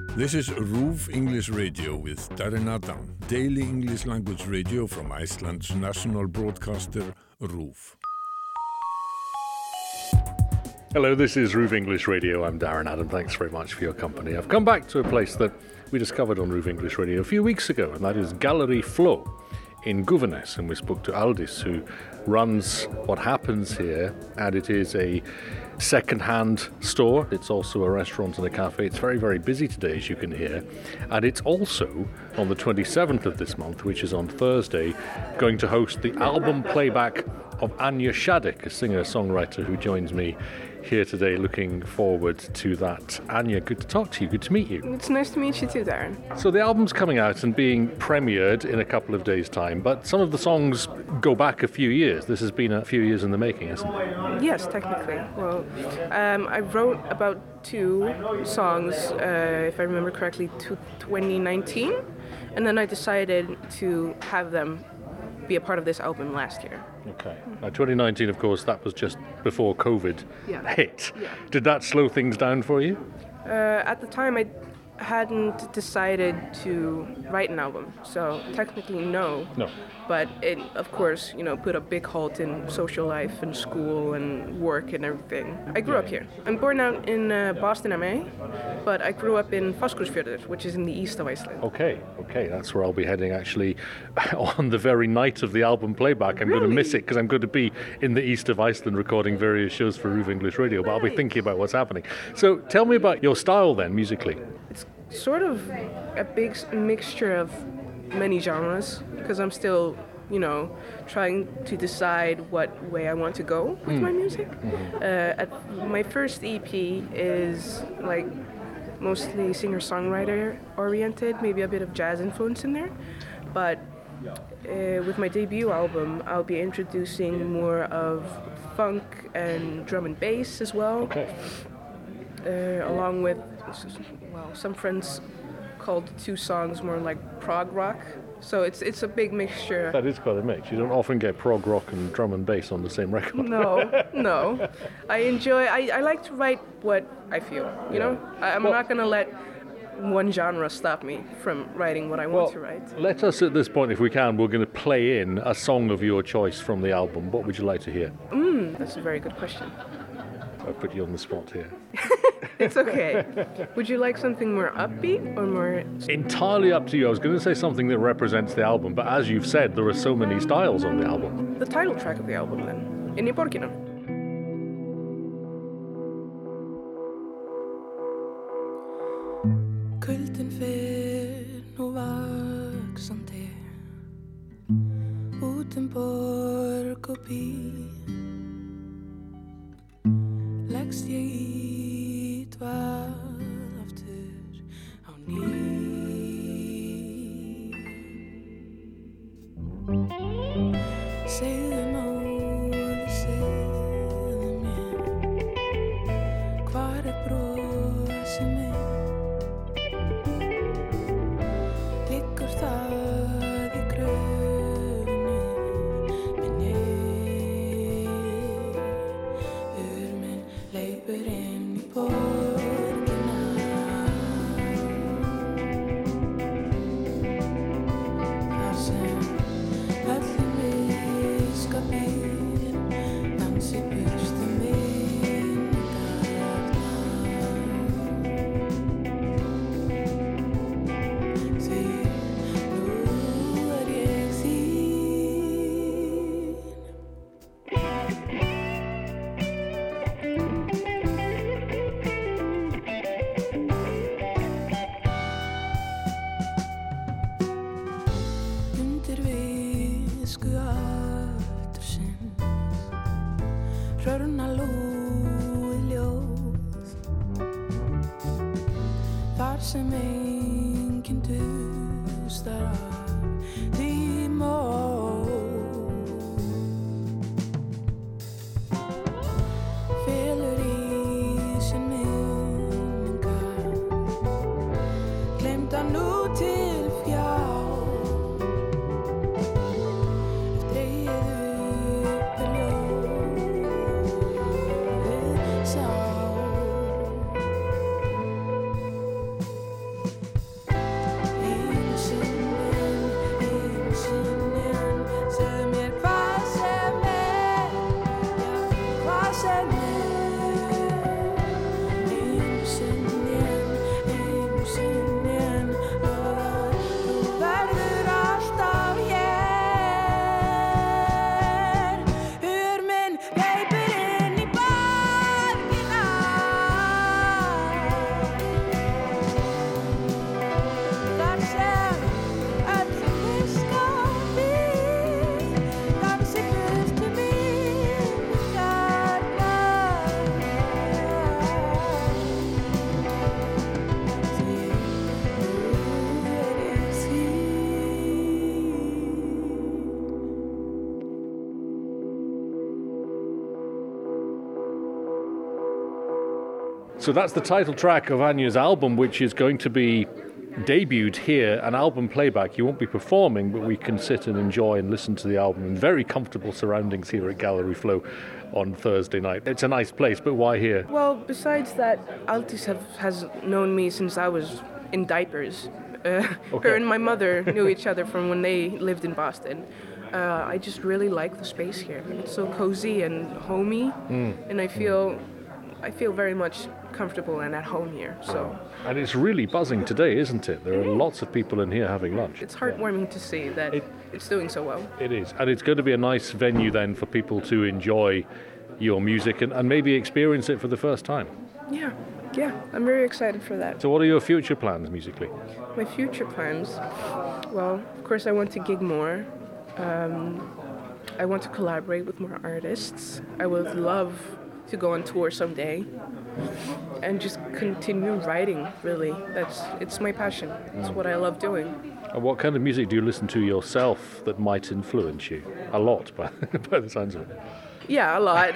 This is RÚV English Radio with Darren Adam, daily English language radio from Iceland's national broadcaster, RÚV. Hello, this is RÚV English Radio. I'm Darren Adam. Thanks very much for your company. I've come back to a place that we discovered on RÚV English Radio a few weeks ago, and that is Gallery Flow in Guvanes. And we spoke to Aldís, who runs What Happens here, and it is a second-hand store. It's also a restaurant and a cafe. It's very, very busy today, as you can hear. And it's also, on the 27th of this month, which is on Thursday, going to host the album playback of Anja Shadik, a singer-songwriter who joins me here today. Looking forward to that. Anja, good to talk to you. Good to meet you. It's nice to meet you too, Darren. So the album's coming out and being premiered in a couple of days' time, but some of the songs go back a few years. This has been a few years in the making, hasn't it? Yes, technically. Well, I wrote about 2 songs, if I remember correctly, to 2019, and then I decided to have them be a part of this album last year. Okay. Now, 2019, of course, that was just before COVID hit. Yeah. Did that slow things down for you? At the time, I hadn't decided to write an album, so technically no. But it, of course, put a big halt in social life and school and work and everything. I grew up here. I'm born out in Boston, MA, but I grew up in Fáskrúðsfjörður, which is in the east of Iceland. Okay, that's where I'll be heading actually on the very night of the album playback. I'm going to miss it because I'm going to be in the east of Iceland recording various shows for RÚV English Radio, but I'll be thinking about what's happening. So tell me about your style then, musically. It's sort of a big mixture of many genres, because I'm still, trying to decide what way I want to go with my music. My first EP is like mostly singer-songwriter oriented, maybe a bit of jazz influence in there. But with my debut album, I'll be introducing more of funk and drum and bass as well. Okay. Along with, some friends called 2 songs more like prog rock. So it's a big mixture. That is quite a mix. You don't often get prog rock and drum and bass on the same record. No. I like to write what I feel, I'm not going to let one genre stop me from writing what I want to write. Let us, at this point, if we can, we're going to play in a song of your choice from the album. What would you like to hear? That's a very good question. I put you on the spot here. It's okay. Would you like something more upbeat or more... Entirely up to you. I was going to say something that represents the album, but as you've said, there are so many styles on the album. The title track of the album, then. Inni borgina. Kuldin fer nú vaxandi út borg og bí. Leggst ég í dvað aftur á ný. Segðu móðir, segðu mér, hvar brosið mitt? Liggur það í gröfinni minni? Leipur inn í borgina. Þar sem öllum viskapir dansi burtu minningarnar. Því nú ég þín. Hrörna lúið ljóð, þar sem enginn dustar af því móð. Felur í sér minningar, gleymdar nú til fjár. So that's the title track of Anya's album, which is going to be debuted here, an album playback. You won't be performing, but we can sit and enjoy and listen to the album in very comfortable surroundings here at Gallery Flow on Thursday night. It's a nice place, but why here? Well, besides that, Altis has known me since I was in diapers. Her and my mother knew each other from when they lived in Boston. I just really like the space here. It's so cozy and homey, and I feel very much comfortable and at home here. So. And it's really buzzing today, isn't it? There are lots of people in here having lunch. It's heartwarming to see that it's doing so well. It is. And it's going to be a nice venue then for people to enjoy your music and maybe experience it for the first time. Yeah, I'm very excited for that. So what are your future plans musically? My future plans? Well, of course I want to gig more. I want to collaborate with more artists. I would love to go on tour someday and just continue writing, really. It's my passion. It's what I love doing. And what kind of music do you listen to yourself that might influence you? A lot, by the sounds of it. Yeah, a lot.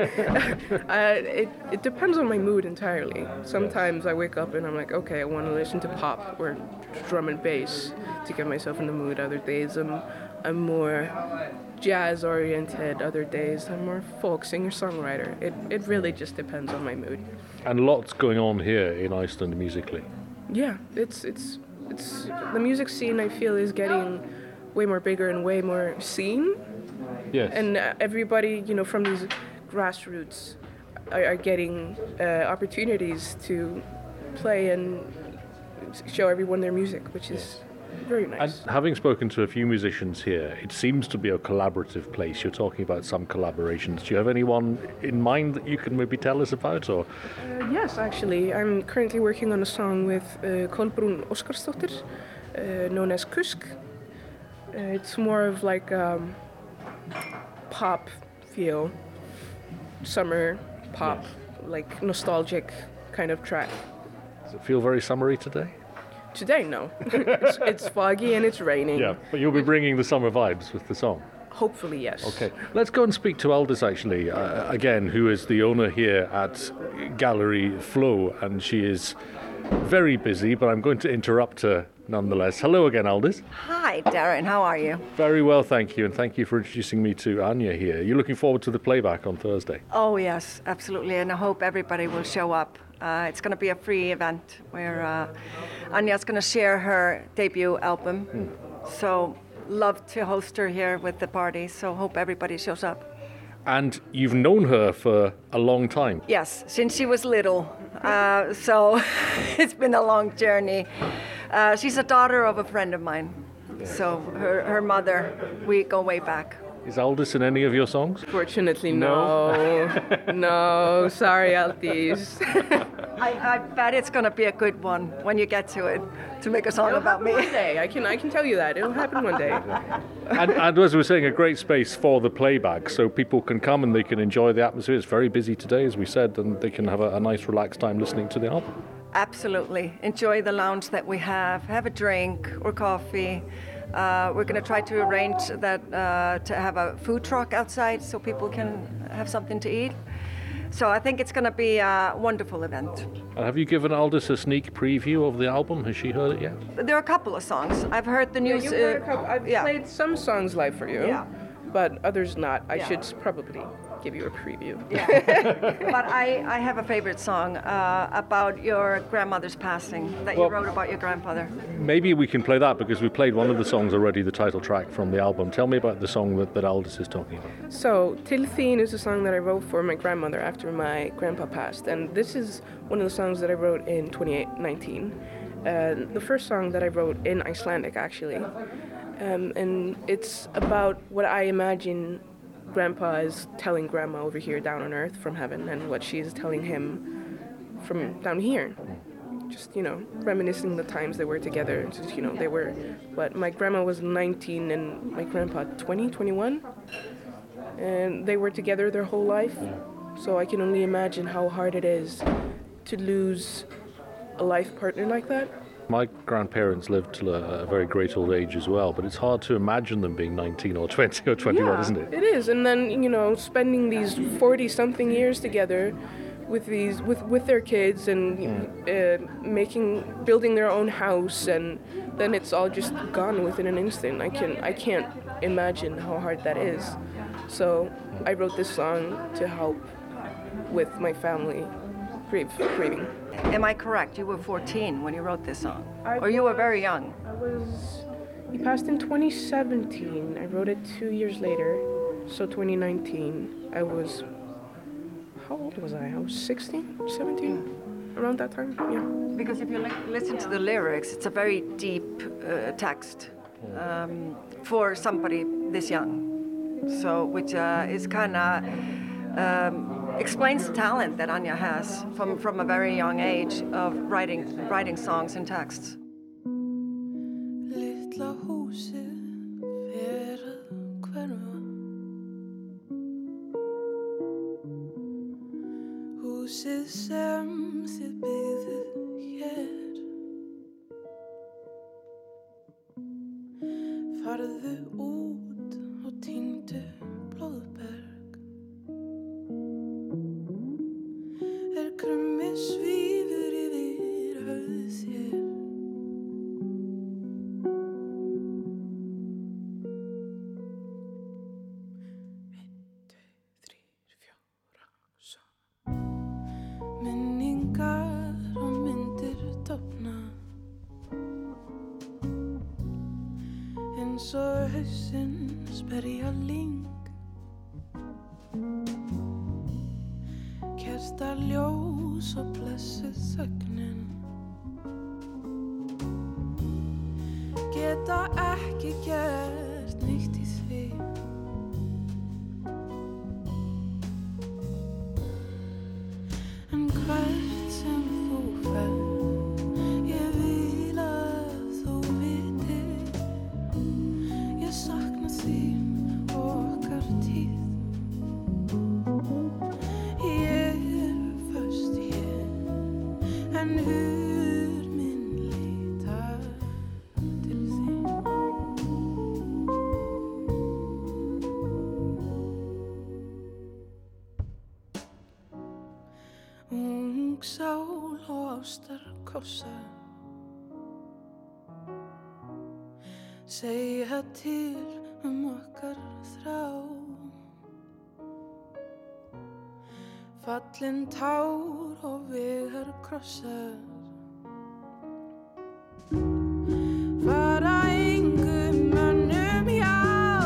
It depends on my mood entirely. Sometimes I wake up and I'm like, okay, I want to listen to pop or drum and bass to get myself in the mood. Other days I'm more jazz oriented. Other days I'm more folk singer-songwriter. It really just depends on my mood. And lots going on here in Iceland musically. Yeah, it's the music scene I feel is getting way more bigger and way more seen. Yes. And everybody, from these grassroots are getting opportunities to play and show everyone their music, which is very nice. And having spoken to a few musicians here, it seems to be a collaborative place. You're talking about some collaborations. Do you have anyone in mind that you can maybe tell us about? Or? Yes, actually. I'm currently working on a song with Kolbrún Óskarsdóttir, known as Kusk. It's more of like pop feel, summer pop, like nostalgic kind of track. Does it feel very summery today? Today, no. It's foggy and it's raining. Yeah, but you'll be bringing the summer vibes with the song. Hopefully, yes. Okay, let's go and speak to Aldis actually, again, who is the owner here at Gallery Flow, and she is very busy, but I'm going to interrupt her nonetheless. Hello again, Aldis. Hi, Darren. How are you? Very well, thank you, and thank you for introducing me to Anya here. You're looking forward to the playback on Thursday? Oh, yes, absolutely, and I hope everybody will show up. It's going to be a free event where Anya's going to share her debut album. So, love to host her here with the party, so hope everybody shows up. And you've known her for a long time? Yes, since she was little. So, it's been a long journey. She's a daughter of a friend of mine. So, her mother, we go way back. Is Aldis in any of your songs? Fortunately, no. No, sorry, Altis. I bet it's going to be a good one when you get to it, to make a song about me. One day, I can tell you that. It'll happen one day. And as we were saying, a great space for the playback, so people can come and they can enjoy the atmosphere. It's very busy today, as we said, and they can have a nice relaxed time listening to the album. Absolutely. Enjoy the lounge that we have a drink or coffee. We're going to try to arrange that to have a food truck outside so people can have something to eat. So I think it's going to be a wonderful event. And have you given Aldis a sneak preview of the album? Has she heard it yet? There are a couple of songs. I've heard the news. You've heard a couple. I've played some songs live for you, but others not. I should probably give you a preview. Yeah. But I have a favorite song about your grandmother's passing that you wrote about your grandfather. Maybe we can play that because we played one of the songs already, the title track from the album. Tell me about the song that Aldis is talking about. So, Til Þín is a song that I wrote for my grandmother after my grandpa passed. And this is one of the songs that I wrote in 2019. The first song that I wrote in Icelandic, actually. And it's about what I imagine Grandpa is telling Grandma over here down on Earth from heaven, and what she is telling him from down here. Just, reminiscing the times they were together. Just, they were, my grandma was 19 and my grandpa 20, 21. And they were together their whole life. So I can only imagine how hard it is to lose a life partner like that. My grandparents lived till a very great old age as well, but it's hard to imagine them being 19 or 20 or 21, isn't it? It is. And then, spending these 40-something years together with their kids and building their own house, and then it's all just gone within an instant. I can't imagine how hard that is. So I wrote this song to help with my family grieving. Am I correct? You were 14 when you wrote this song, or you were very young? He passed in 2017. I wrote it 2 years later, so 2019. How old was I? I was 16, 17, around that time, yeah. Because if you listen to the lyrics, it's a very deep text for somebody this young. So, which is kind of explains the talent that Anja has from a very young age of writing songs and texts. Litla húsið fer að hverfa. Húsið sem þið byggðuð hér. Farðu út og týndu blóðberg. Krummi svífur yfir höfð þér. Minningar og myndir dofna eins og hausinn sperja lyng. Kertaljós og blessuð þögnin geta ekki gert neitt í því. En hvert sem þú ferð, ég vil að þú vitir, ég sakna þín og okkar tíð. En hur minn leitar til þín. Ung sál og ástarkossar segja til okkar þrá. Fallin tár og vegar krossar fara engum mönnum hjá.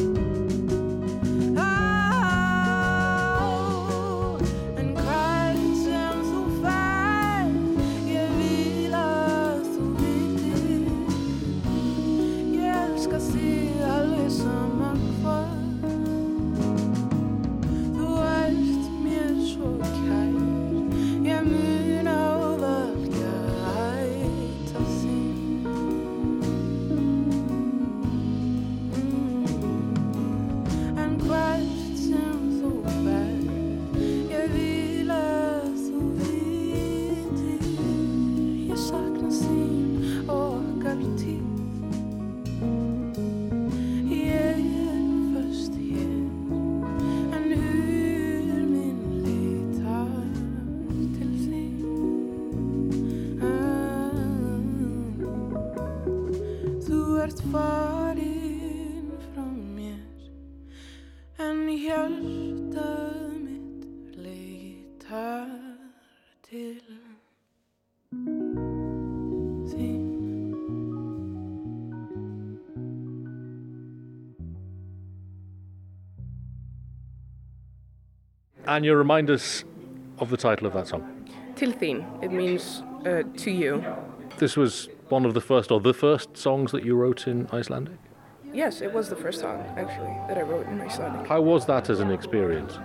En hvert sem þú ferð, ég vil að þú vitir, ég elska þig alveg sama hvað. Farin frá mér, en hjartað mitt leitar til þín. Anja, remind us of the title of that song. Til þín, it means to you. This was one of the first songs that you wrote in Icelandic? Yes, it was the first song, actually, that I wrote in Icelandic. How was that as an experience?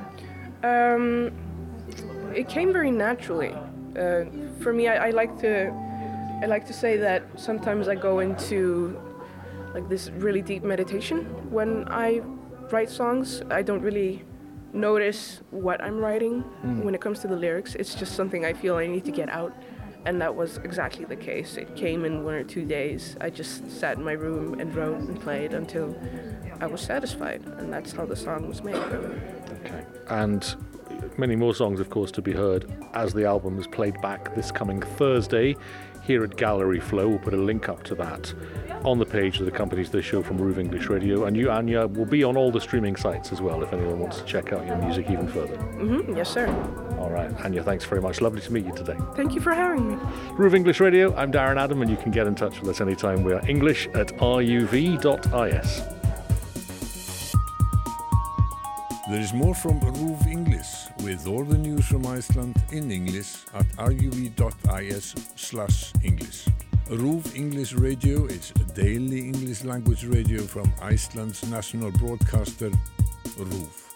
It came very naturally. For me, I like to say that sometimes I go into like this really deep meditation when I write songs. I don't really notice what I'm writing when it comes to the lyrics. It's just something I feel I need to get out. And that was exactly the case. It came in 1 or 2 days. I just sat in my room and wrote and played until I was satisfied. And that's how the song was made. Okay. And many more songs, of course, to be heard as the album is played back this coming Thursday here at Gallery Flow. We'll put a link up to that on the page that accompanies this show from Ruve English Radio. And you, Anya, will be on all the streaming sites as well if anyone wants to check out your music even further. Yes, sir. All right. Anya, thanks very much. Lovely to meet you today. Thank you for having me. Ruve English Radio, I'm Darren Adam, and you can get in touch with us anytime. We are english@ruv.is. There is more from Ruve English with all the news from Iceland in English at ruv.is/English. Ruve English Radio is a daily English language radio from Iceland's national broadcaster, RÚV.